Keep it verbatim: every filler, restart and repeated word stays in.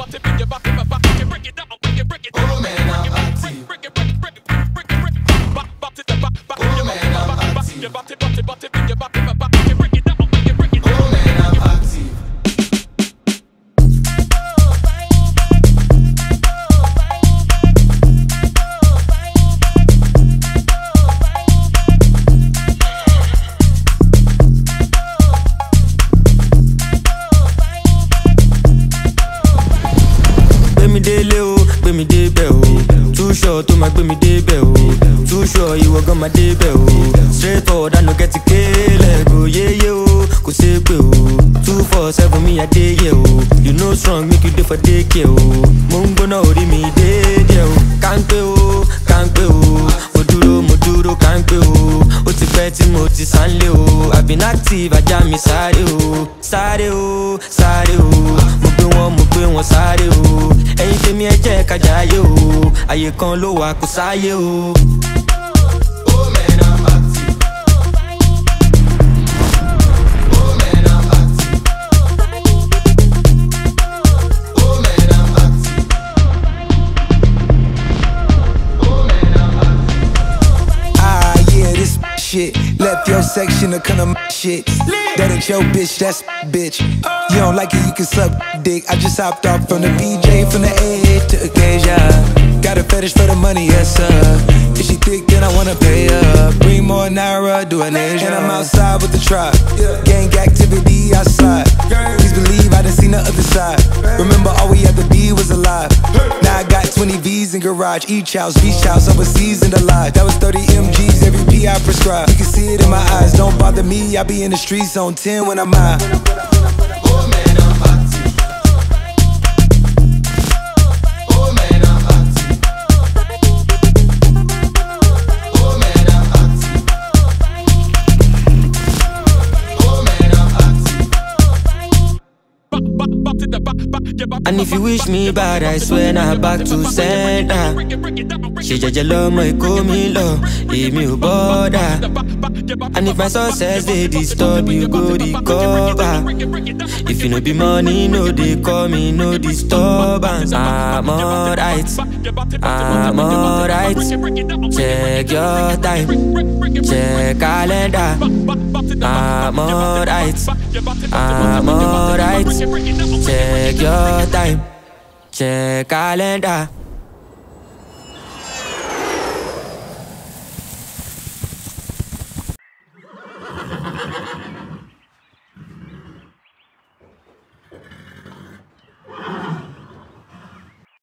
Too sure to my me dey bell. Too sure you were gonna dey bell. Straight forward, I no get to kill. Go yeah yeah, go say go. Two four seven me a day yeah. You know strong, make you dey for day kill. Mungo na ori me dey yeah. Can't go, can't go. Moduro, moduro, can't go. Oti peti moti sanle o. I've been active, I jam me sare o, sare o, sare o. Mo pe won, mo pe won sare o. Ẹ̀yin tèmi ẹ jẹ́ ká jayé o, ayé kan ló wà kò sáyé o. Oh man, I'm active. Oh man, I'm active. Oh man, I'm active. Oh man, I'm active. Ah yeah, this shit left your section of kind of shit. That ain't your bitch, that's bitch. You don't like it, you can suck dick. I just hopped off from the B J, from the A to Acacia. Got a fetish for the money, yes sir. If she thick, then I wanna pay her. Bring more Naira, do an Asia. And I'm outside with the tribe. Gang activity outside. Please believe I done seen the other side. Remember all we had to be was alive. Now I got twenty V's in garage. Each house, beach house, overseas and alive. That was thirty M Gs, every P I prescribe. You can see it in my eyes, don't bother me. I be in the streets on ten when I'm high. Oh man, I'm active. Oh man, I'm active. Oh man, I'm active. Oh man, I'm active. And if you wish me bad, I swear now back to center. She just love my call me love, if me bother. And if my success they disturb you, go recover. If you no be money, no they call me no disturbance. I'm alright, I'm alright. Check your time, check calendar. I'm alright, I'm alright. Check your time, check calendar.